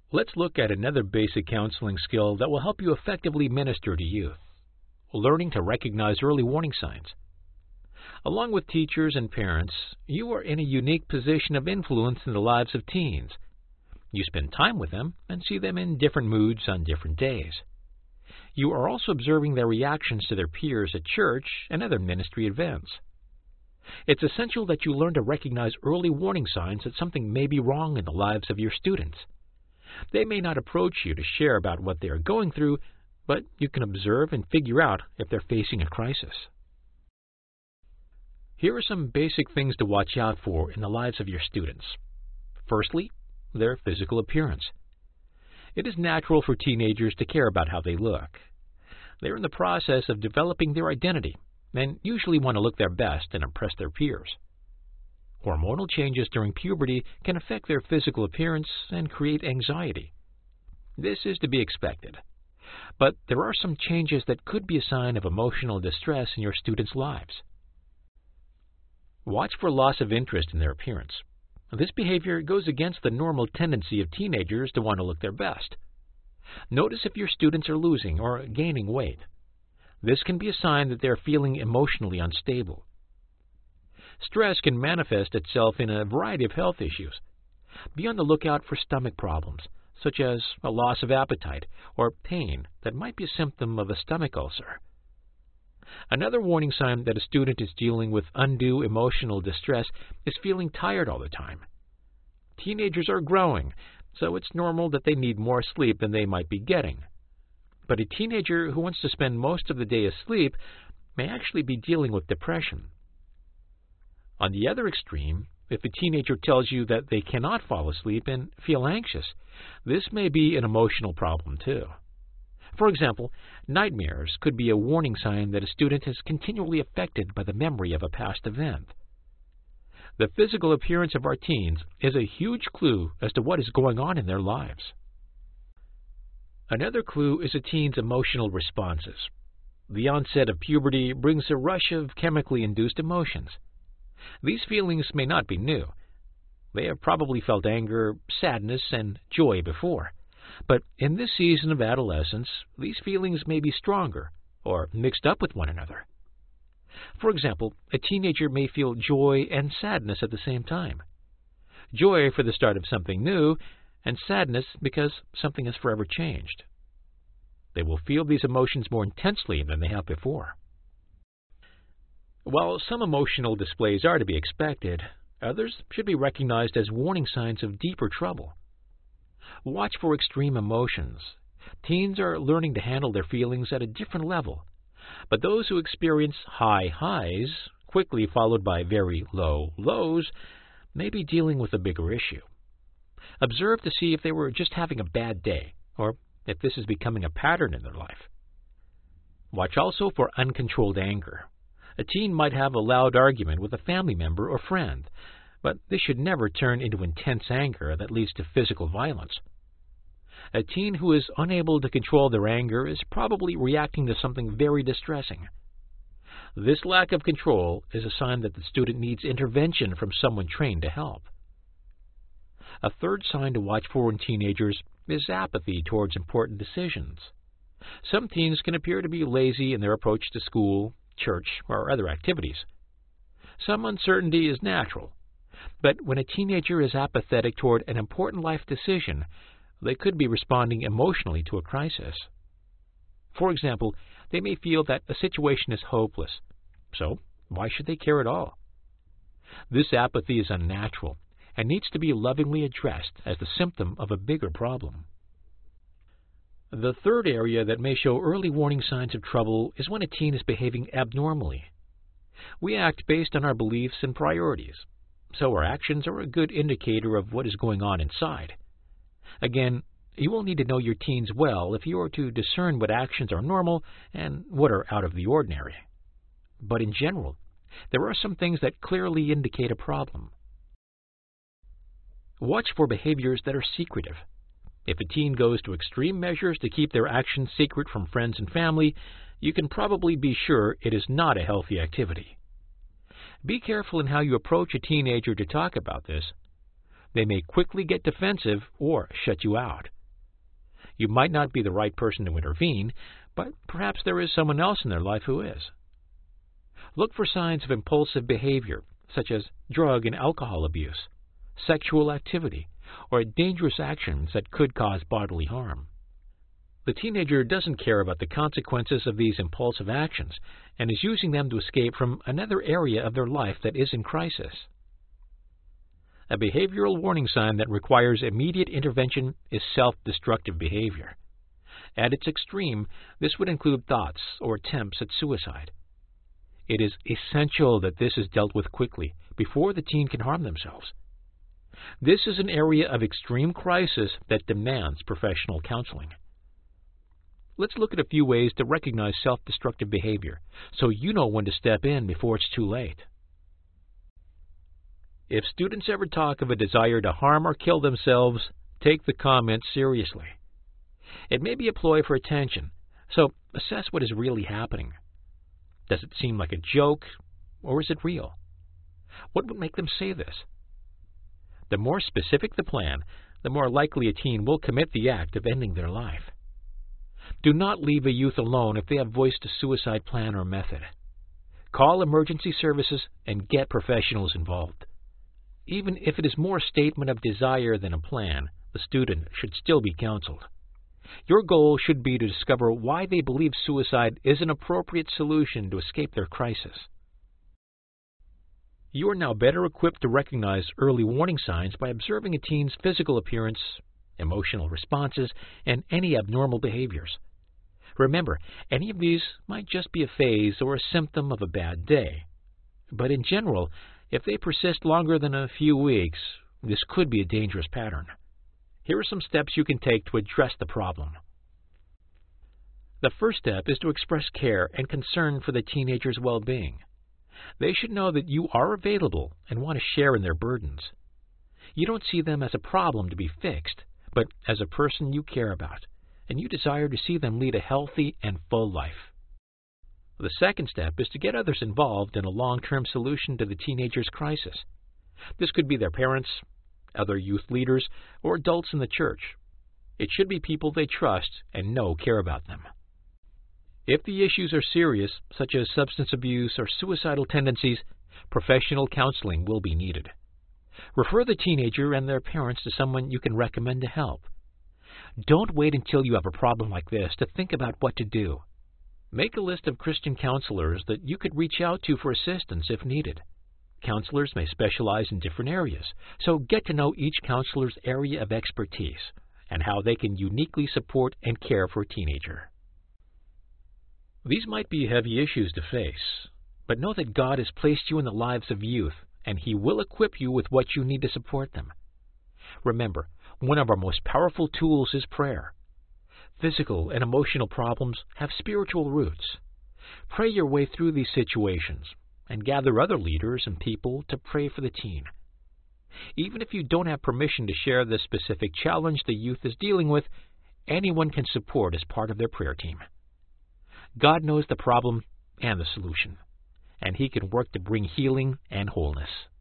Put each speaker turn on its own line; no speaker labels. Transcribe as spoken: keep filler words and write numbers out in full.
Let's look at another basic counseling skill that will help you effectively minister to youth: learning to recognize early warning signs. Along with teachers and parents, you are in a unique position of influence in the lives of teens. You spend time with them and see them in different moods on different days. You are also observing their reactions to their peers at church and other ministry events. It's essential that you learn to recognize early warning signs that something may be wrong in the lives of your students. They may not approach you to share about what they are going through, but you can observe and figure out if they're facing a crisis. Here are some basic things to watch out for in the lives of your students. Firstly, their physical appearance. It is natural for teenagers to care about how they look. They're in the process of developing their identity and usually want to look their best and impress their peers. Hormonal changes during puberty can affect their physical appearance and create anxiety. This is to be expected. But there are some changes that could be a sign of emotional distress in your students' lives. Watch for loss of interest in their appearance. This behavior goes against the normal tendency of teenagers to want to look their best. Notice if your students are losing or gaining weight. This can be a sign that they are feeling emotionally unstable. Stress can manifest itself in a variety of health issues. Be on the lookout for stomach problems, such as a loss of appetite or pain that might be a symptom of a stomach ulcer. Another warning sign that a student is dealing with undue emotional distress is feeling tired all the time. Teenagers are growing, so it's normal that they need more sleep than they might be getting. But a teenager who wants to spend most of the day asleep may actually be dealing with depression. On the other extreme, if a teenager tells you that they cannot fall asleep and feel anxious, this may be an emotional problem too. For example, nightmares could be a warning sign that a student is continually affected by the memory of a past event. The physical appearance of our teens is a huge clue as to what is going on in their lives. Another clue is a teen's emotional responses. The onset of puberty brings a rush of chemically induced emotions. These feelings may not be new. They have probably felt anger, sadness, and joy before. But in this season of adolescence, these feelings may be stronger or mixed up with one another. For example, a teenager may feel joy and sadness at the same time. Joy for the start of something new, and sadness because something has forever changed. They will feel these emotions more intensely than they have before. While some emotional displays are to be expected, others should be recognized as warning signs of deeper trouble. Watch for extreme emotions. Teens are learning to handle their feelings at a different level, but those who experience high highs, quickly followed by very low lows, may be dealing with a bigger issue. Observe to see if they were just having a bad day, or if this is becoming a pattern in their life. Watch also for uncontrolled anger. A teen might have a loud argument with a family member or friend, but this should never turn into intense anger that leads to physical violence. A teen who is unable to control their anger is probably reacting to something very distressing. This lack of control is a sign that the student needs intervention from someone trained to help. A third sign to watch for in teenagers is apathy towards important decisions. Some teens can appear to be lazy in their approach to school, church, or other activities. Some uncertainty is natural, but when a teenager is apathetic toward an important life decision, they could be responding emotionally to a crisis. For example, they may feel that a situation is hopeless, so why should they care at all? This apathy is unnatural and needs to be lovingly addressed as the symptom of a bigger problem. The third area that may show early warning signs of trouble is when a teen is behaving abnormally. We act based on our beliefs and priorities, so our actions are a good indicator of what is going on inside. Again, you will need to know your teens well if you are to discern what actions are normal and what are out of the ordinary. But in general, there are some things that clearly indicate a problem. Watch for behaviors that are secretive. If a teen goes to extreme measures to keep their actions secret from friends and family, you can probably be sure it is not a healthy activity. Be careful in how you approach a teenager to talk about this. They may quickly get defensive or shut you out. You might not be the right person to intervene, but perhaps there is someone else in their life who is. Look for signs of impulsive behavior, such as drug and alcohol abuse, sexual activity, or dangerous actions that could cause bodily harm. The teenager doesn't care about the consequences of these impulsive actions and is using them to escape from another area of their life that is in crisis. A behavioral warning sign that requires immediate intervention is self-destructive behavior. At its extreme, this would include thoughts or attempts at suicide. It is essential that this is dealt with quickly before the teen can harm themselves. This is an area of extreme crisis that demands professional counseling. Let's look at a few ways to recognize self-destructive behavior so you know when to step in before it's too late. If students ever talk of a desire to harm or kill themselves, take the comment seriously. It may be a ploy for attention, so assess what is really happening. Does it seem like a joke, or is it real? What would make them say this? The more specific the plan, the more likely a teen will commit the act of ending their life. Do not leave a youth alone if they have voiced a suicide plan or method. Call emergency services and get professionals involved. Even if it is more a statement of desire than a plan, the student should still be counseled. Your goal should be to discover why they believe suicide is an appropriate solution to escape their crisis. You are now better equipped to recognize early warning signs by observing a teen's physical appearance, emotional responses, and any abnormal behaviors. Remember, any of these might just be a phase or a symptom of a bad day. But in general, if they persist longer than a few weeks, this could be a dangerous pattern. Here are some steps you can take to address the problem. The first step is to express care and concern for the teenager's well-being. They should know that you are available and want to share in their burdens. You don't see them as a problem to be fixed, but as a person you care about, and you desire to see them lead a healthy and full life. The second step is to get others involved in a long-term solution to the teenager's crisis. This could be their parents, other youth leaders, or adults in the church. It should be people they trust and know care about them. If the issues are serious, such as substance abuse or suicidal tendencies, professional counseling will be needed. Refer the teenager and their parents to someone you can recommend to help. Don't wait until you have a problem like this to think about what to do. Make a list of Christian counselors that you could reach out to for assistance if needed. Counselors may specialize in different areas, so get to know each counselor's area of expertise and how they can uniquely support and care for a teenager. These might be heavy issues to face, but know that God has placed you in the lives of youth, and He will equip you with what you need to support them. Remember, one of our most powerful tools is prayer. Physical and emotional problems have spiritual roots. Pray your way through these situations and gather other leaders and people to pray for the teen. Even if you don't have permission to share the specific challenge the youth is dealing with, anyone can support as part of their prayer team. God knows the problem and the solution, and He can work to bring healing and wholeness.